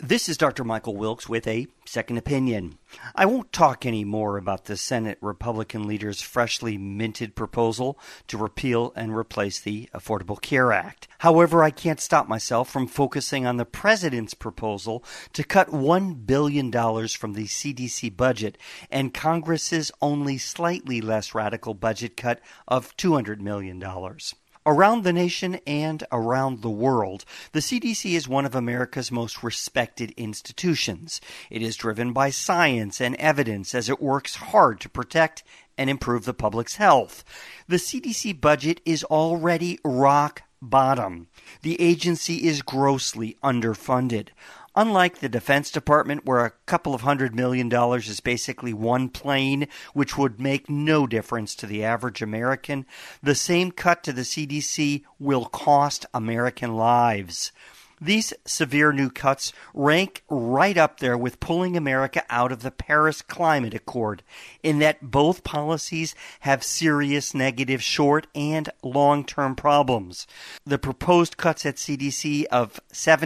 This is Dr. Michael Wilkes with a second opinion. I won't talk any more about the Senate Republican leader's freshly minted proposal to repeal and replace the Affordable Care Act. However, I can't stop myself from focusing on the president's proposal to cut $1 billion from the CDC budget and Congress's only slightly less radical budget cut of $200 million. Around the nation and around the world, the CDC is one of America's most respected institutions. It is driven by science and evidence as it works hard to protect and improve the public's health. The CDC budget is already rock bottom. The agency is grossly underfunded. Unlike the Defense Department, where a couple of $100 million is basically one plane, which would make no difference to the average American, the same cut to the CDC will cost American lives. These severe new cuts rank right up there with pulling America out of the Paris Climate Accord, in that both policies have serious negative short and long-term problems. The proposed cuts at CDC of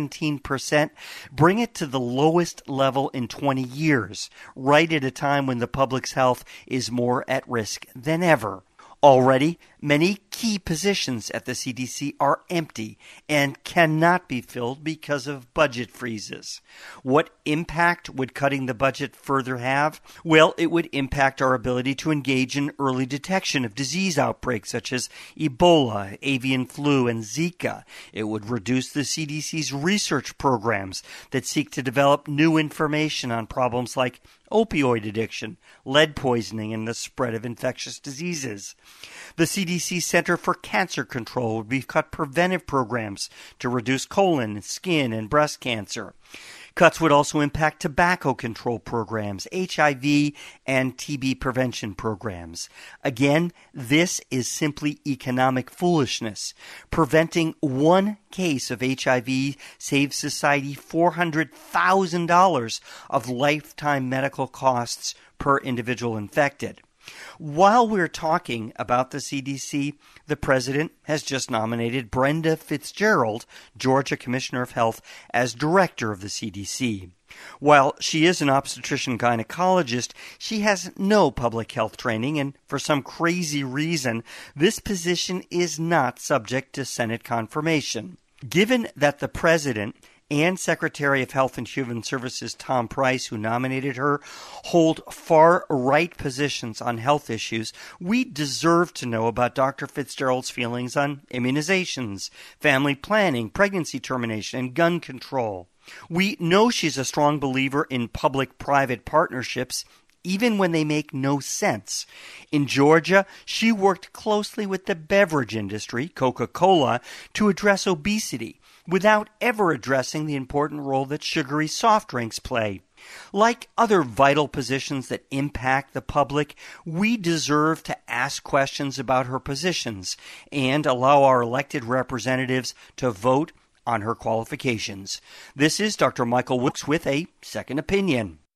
17% bring it to the lowest level in 20 years, right at a time when the public's health is more at risk than ever. Already, many key positions at the CDC are empty and cannot be filled because of budget freezes. What impact would cutting the budget further have? Well, it would impact our ability to engage in early detection of disease outbreaks such as Ebola, avian flu, and Zika. It would reduce the CDC's research programs that seek to develop new information on problems like opioid addiction, lead poisoning, and the spread of infectious diseases. The CDC Center for Cancer Control would be cut preventive programs to reduce colon, skin, and breast cancer. Cuts would also impact tobacco control programs, HIV, and TB prevention programs. Again, this is simply economic foolishness. Preventing one case of HIV saves society $400,000 of lifetime medical costs per individual infected. While we're talking about the CDC, the president has just nominated Brenda Fitzgerald, Georgia Commissioner of Health, as director of the CDC. While she is an obstetrician-gynecologist, she has no public health training, and for some crazy reason, this position is not subject to Senate confirmation. Given that the president and Secretary of Health and Human Services Tom Price, who nominated her, hold far-right positions on health issues, we deserve to know about Dr. Fitzgerald's feelings on immunizations, family planning, pregnancy termination, and gun control. We know she's a strong believer in public-private partnerships, even when they make no sense. In Georgia, she worked closely with the beverage industry, Coca-Cola, to address obesity, without ever addressing the important role that sugary soft drinks play. Like other vital positions that impact the public, we deserve to ask questions about her positions and allow our elected representatives to vote on her qualifications. This is Dr. Michael Wilkes with a second opinion.